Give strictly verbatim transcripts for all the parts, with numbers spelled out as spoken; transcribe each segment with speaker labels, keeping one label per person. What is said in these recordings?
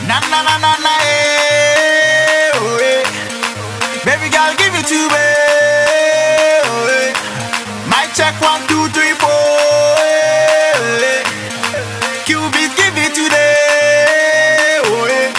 Speaker 1: Na na na na na, eh, oh, eh. Baby girl, give it to me. Oh, eh. Mic check one, two, three, four. Eh, eh. Cubit, give it today. Oh, eh.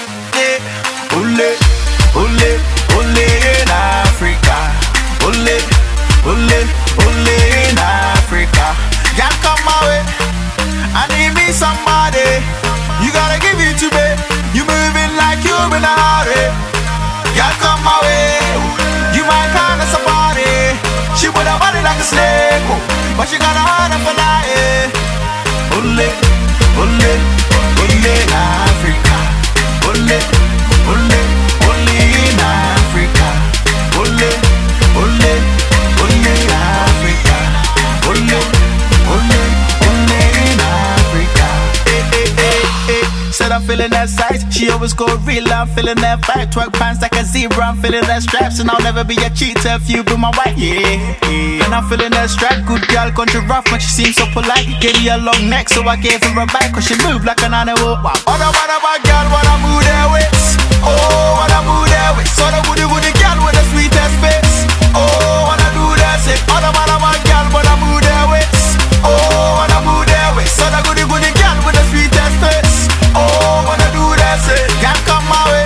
Speaker 1: Eh. Ole, ole, ole in Africa. Ole, ole, ole in Africa. Girl, come my way. I need me somebody. You gotta give it to me. You moving like you in a hurry. Girl, come my way. You my kind of somebody. She with a body like a snake, oh, but she got a heart of a lion. Ole, ole, ole in Africa. Ole, ole, ole in Africa. Ole, ole, ole in Africa. Ole, ole, ole in Africa. Eh, eh, eh, eh. Said I'm feeling that size. She always go real. I'm feeling that vibe. Twerk pants like a zebra. I'm feeling that straps, and I'll never be a cheater if you be my wife. Yeah, yeah. And I'm feeling that strap. Good girl, country rough, but she seems so polite. Gave me a long neck, so I gave her a back, cause she moved like an animal. Wow. Other one of my girl, wanna move their waist. Oh, wanna move their waist. So the woody woody girl with the sweetest face. Oh, wanna do that shit. Other one of my girl, wanna move their waist. Oh, wanna move their waist. So the goody goody girl with the sweetest face. Oh, wanna do that shit. Girl, come my way.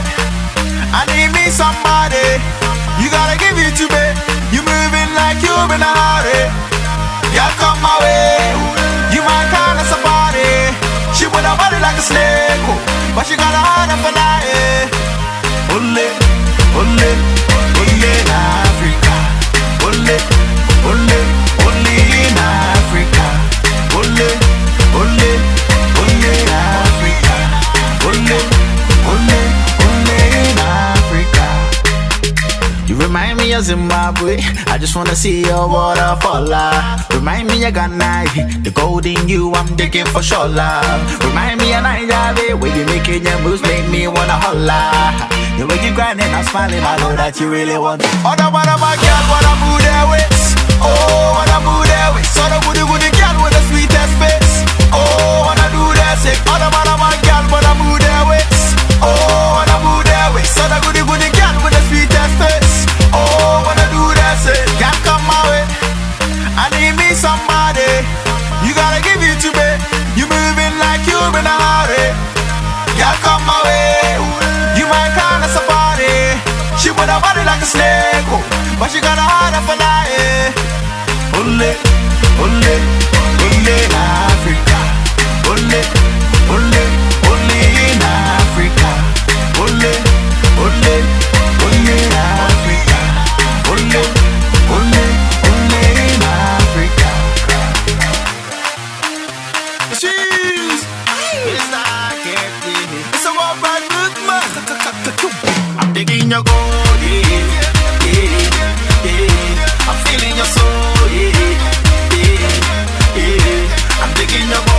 Speaker 1: I need me somebody. You gotta give it to me. You moving like you in a hurry. Girl, come my way. You my kind of somebody. She with a body like a snake, oh, but she got a heart of a lion. Ole, ole, ole in Africa. Ole, ole, ole in Africa. Ole, ole, ole in Africa. Ole, ole, ole in Africa. You remind me of Zimbabwe. I just wanna see your waterfall. Remind me of Ghana, the gold in you I'm digging for sure. Remind me of Nigeria, where you making your moves make me wanna holla. The way you grinding, I'm smiling, I know that you really want it. Other one of my girl wanna move their waist. Oh, wanna move their waist. So the goody goody girl with the sweetest face. Oh, wanna do that shit. Other one of my girl wanna move their waist. Oh, wanna move their waist. So the goody goody girl with the sweetest face. Oh, wanna do that shit. Girl, come my way. I need me somebody. You gotta give it to me. You moving like you in a hurry. Girl, come my way. You my kind of somebody. She with a body like a snake, oh, but she got a heart of a lion. Ole, ole, ole in Africa. Ole, ole, ole in Africa. Ole, ole, ole in Africa. Ole, ole, ole in Africa. Jeez, it's like it. It's a war by good man. I'm digging your gold, yeah, yeah, yeah. I'm feeling your soul, yeah, yeah, yeah. I'm digging your gold.